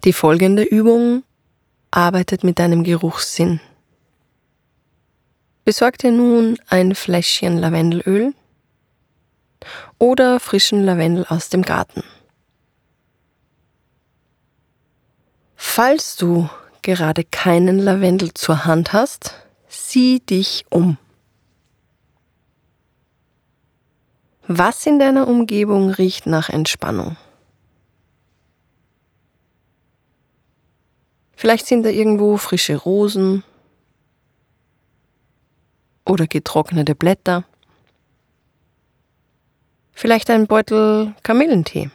Die folgende Übung arbeitet mit deinem Geruchssinn. Besorg dir nun ein Fläschchen Lavendelöl oder frischen Lavendel aus dem Garten. Falls du gerade keinen Lavendel zur Hand hast, sieh dich um. Was in deiner Umgebung riecht nach Entspannung? Vielleicht sind da irgendwo frische Rosen oder getrocknete Blätter. Vielleicht ein Beutel Kamillentee.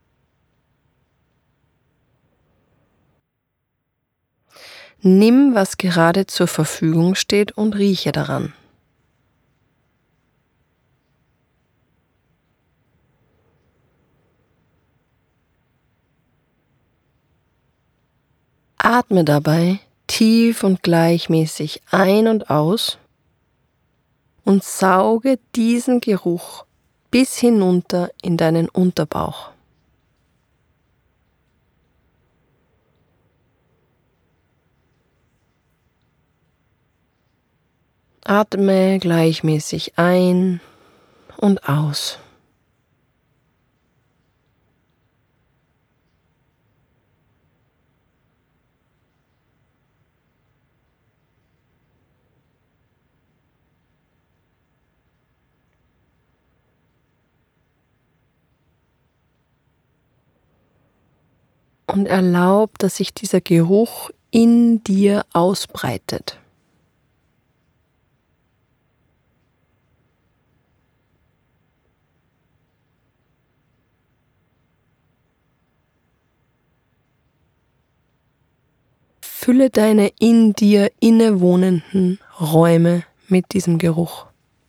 Nimm, was gerade zur Verfügung steht und rieche daran. Atme dabei tief und gleichmäßig ein und aus und sauge diesen Geruch bis hinunter in deinen Unterbauch. Atme gleichmäßig ein und aus. Und erlaub, dass sich dieser Geruch in dir ausbreitet. Fülle deine in dir innewohnenden Räume mit diesem Geruch.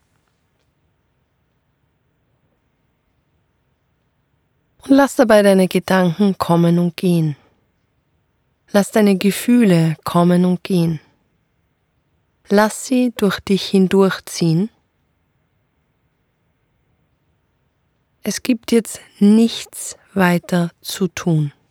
Und lass dabei deine Gedanken kommen und gehen. Lass deine Gefühle kommen und gehen. Lass sie durch dich hindurchziehen. Es gibt jetzt nichts weiter zu tun.